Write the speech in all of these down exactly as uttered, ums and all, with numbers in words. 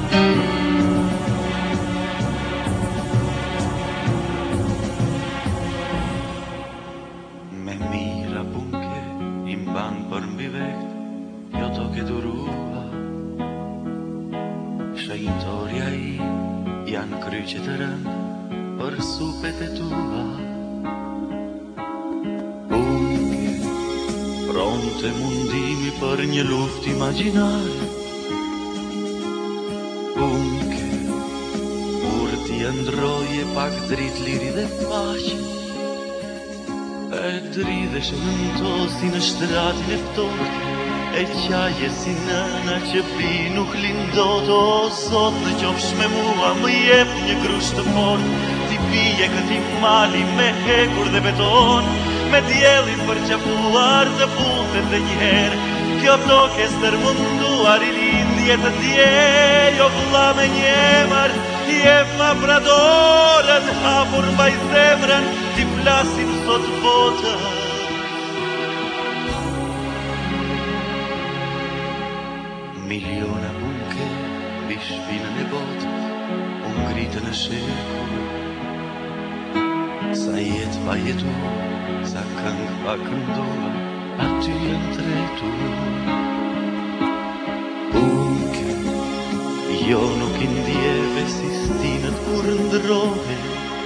Me mira punke im ban për mbi vekt, jo to ke durua. Shënjtoria i janë kryqet e rënd për supet e tua. Punke, pronte mundimi për një luft imaginar. Punke, kur ti ndroje pak drit liri dhe paqe, e dridhesh në tosi në shtratin e ftohtë, e qaje si nëna që pi nuk lindot. O Zot, në qofsh me mua, më jep një grush të fort, ti pije këti mali me hekur dhe beton, me diellin për qafuar të futet dhe njëherë. Kjo toke stërmunduar i lindje të dje, jo vlla me njemër, jep ma pra dorën, hapur mbaj zemrën, ti flasim sot botën. Miliona punke, mbi shpinën e botës, u ngritën në shekull. Sa jetë pa jetu, sa këngë pa këndua, aty e tretu. Punke, jo nuk i ndjeve si stinët kur ndrohe.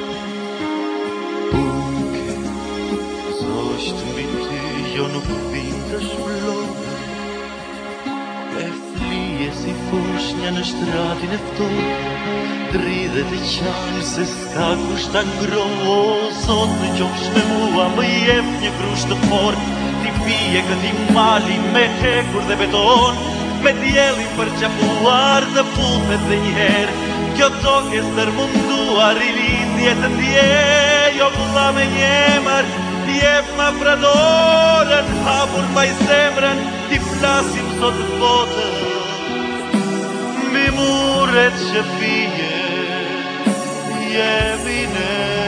Punke, zosht mbi ty, jo nuk vin të shplohe. E flije si fushnja në shtratin e ftohtë, dridhet e qanë se s'ka kush ta ngrohë. O Zot, në qofsh me mua, më jep një grush të fort, ti pije këti mali me hekur dhe beton, me diellin për qafuar të futet dhe njëherë. Kjo toke stërmunduar i lindje të dje, jo vlla me njemër, jep ma pra dorën, hapur mbaj zemrën, ti flasim sot botën. Mbi muret që fije, jemi ne.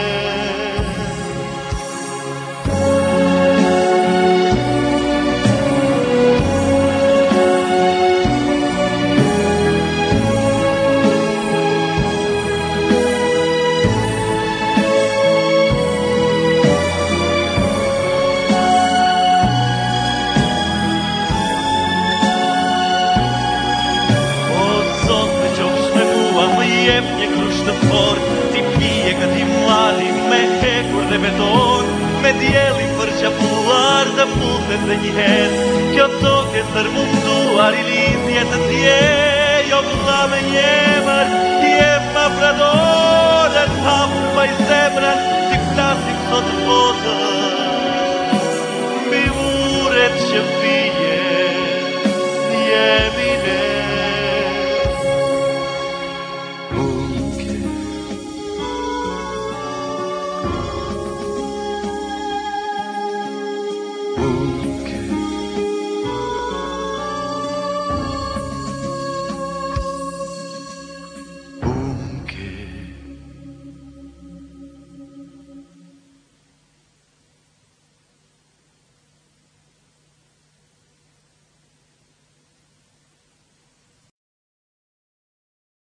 Jep një grush të fort, ti pije këti mali me hekur dhe beton, me diellin për qafuar të futet dhe njëherë. Kjo toke stërmunduar i lindje të dje, jo vlla me njemër, jep ma pra dorën, hapur mbaj zemrën, ti flasim sot botën.